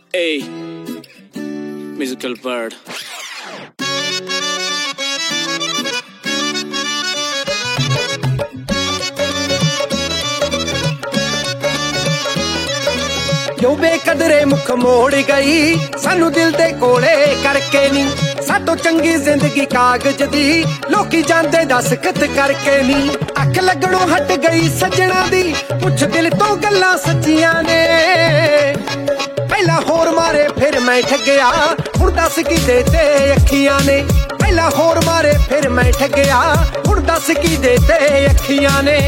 A musical bird. जो बेकदरे मुख मोड़ गई सानू दिल दे कोले करके नी सातों चंगी जिंदगी कागज दी लोकी जांदे दस्तखत करके नी अख लगणों हट गई सजना दी पुछ दिल तो गल्लां सच्चियां ने पहला होर मारे फिर मैं ठगया हुण दस की देते अखियां ने पहला होर मारे फिर मैं ठगया हुण दस की देते अखियां ने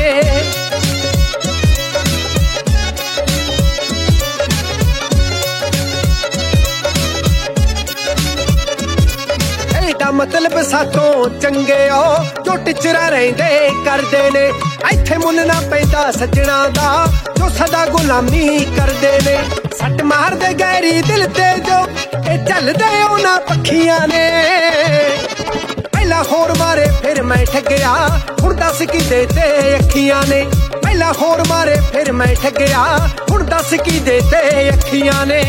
मतलब सातों चंगे ओ जो टिचरा रहिंदे करदे ने इत्थे मुल ना पैंदा सजना दा जो सदा गुलामी करदे ने सट मारदे गहरी दिल ते जो ए चलदे उन्हां पखियां ने पहला होर मारे फिर मैं ठगया हुण दस की देते अखियां ने पहला होर मारे फिर मैं ठगया हुण दस की देते अखियां ने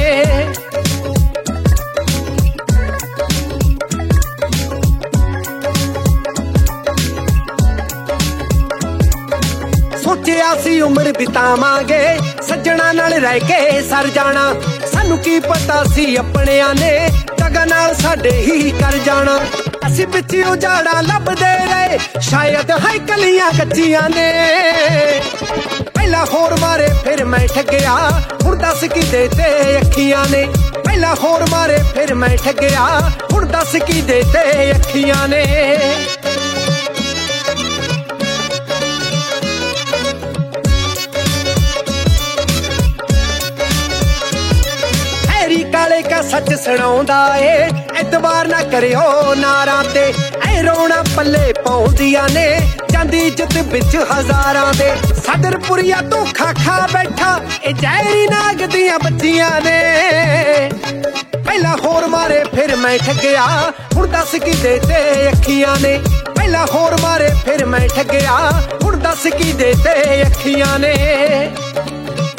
सोचिया सी उम्र बितावांगे सज्जणा नाल रह के सर जाना सानू की पता सी अपनियां ने जगह नाल साडे ही कर जाना असी विच उजाड़ा लभदे रहे शायद है कलियां कच्चियां ने पहला होर मारे फिर मैं ठगया हुण दस की देते अखियां ने पहला होर मारे फिर मैं ठगया हुण दस की देते अखियां ने काले का सच सुनाउंदा ए एतबार ना करियो नारां ते ऐ रोना पल्ले पाउंदियां ने जांदी इज्जत विच हजारां दे सदरपुरिया धोखा खा बैठा ए जहरी नाग दियां बच्चियां ने पहला होर मारे फिर मैं ठगया हुण दस की देते अखियां ने पहला होर मारे फिर मैं ठगया हुण दस की देते अखियां ने